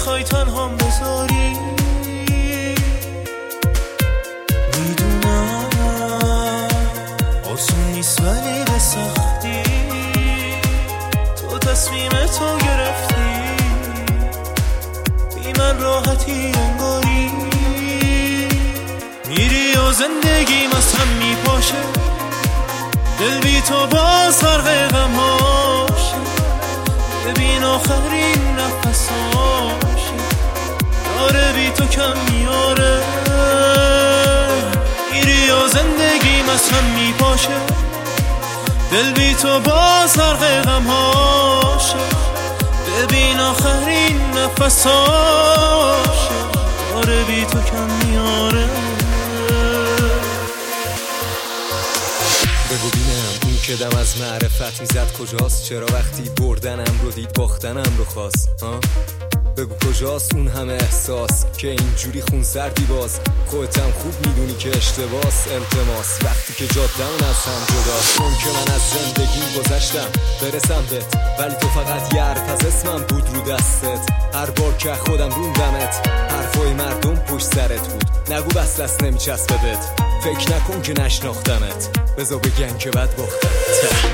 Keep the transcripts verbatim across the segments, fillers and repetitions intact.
نمیخوای تنهام بذاری. میدونم آسون نیست ولی به سختی تو تصمیم تو گرفتی. بی من راحتی انگاری میری و زندگیم از هم میپاشه. دل بی تو باز غرق غم هاشه. ببین آخرین نفساشه داره بی تو کم میاره. میری و زندگیم از هم میپاشه. دل بی تو باز غرق غم هاشه. ببین آخرین نفساشه داره بی تو کم میاره. بگو بینم اون که دم از معرفت میزد کجاست؟ چرا وقتی بردنم رو دید باختنم رو خواست؟ ها؟ بگو کجاست اون همه احساس که اینجوری خون سردی باز؟ خودتم خوب میدونی که اشتباس. التماس وقتی که جاده‌مون از هم جداست. اون که من از زندگیم گذشتم برسم بهت ولی تو فقط یه حرف از اسمم بود رو دستت. هر بار که خودم روندمت حرفای مردم پشت سرت بود. نگو بس دست نمیچسبه بهت. فکر نکن که نشناختمت بذار بگن که بد باختمت.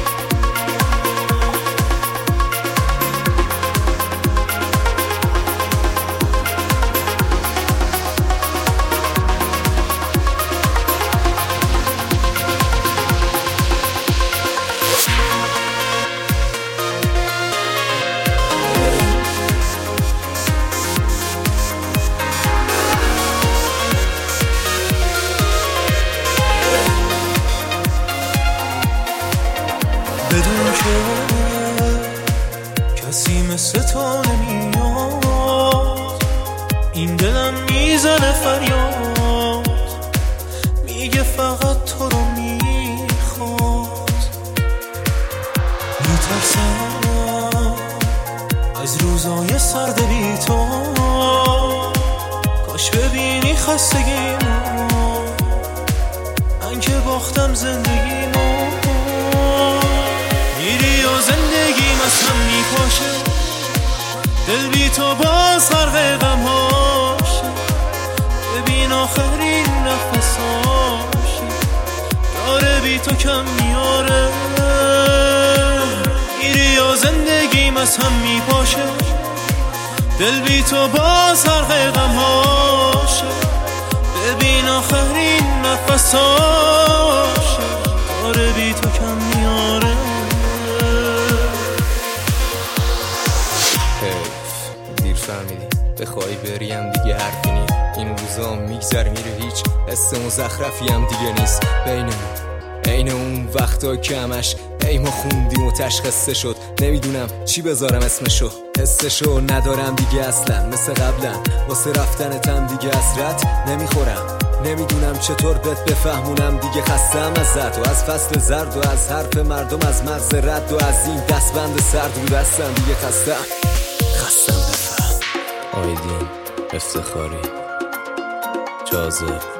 بدون که کسی مثل تو نمیاد. این دلم میزنه فریاد میگه فقط تو رو میخواد. میترسم از روزای سرد بی تو. کاش ببینی خستگیمو من که باختم زندگیمو. میری و زندگیم از هم میپاشه. دل بی تو باز غرق غم هاشه. ببین آخرین نفساشه داره بی تو کم میاره. میری و زندگیم از هم میپاشه. دل بی تو باز غرق غم هاشه. ببین آخرین نفساشه داره بی تو کم میاره. دیر فهمیدی بخوای بریم دیگه حرفی نی. این روزا میگذر میره هیچ حس مزخرفی هم دیگه نیست بینمون. عین اون وقتا که همش ای ما خوندیم و تشخصه شد. نمیدونم چی بذارم اسمشو. حسشو ندارم دیگه اصلا مثل قبلا. واسه رفتنتم دیگه حسرت نمیخورم. نمیدونم چطور بهت بفهمونم دیگه. خستم ازت و از فصل زرد و از حرف مردم از مغز رد و از این دستبند سرد رو دستم دیگه. خستم خستم بفهم. آیدین افتخاری جاذب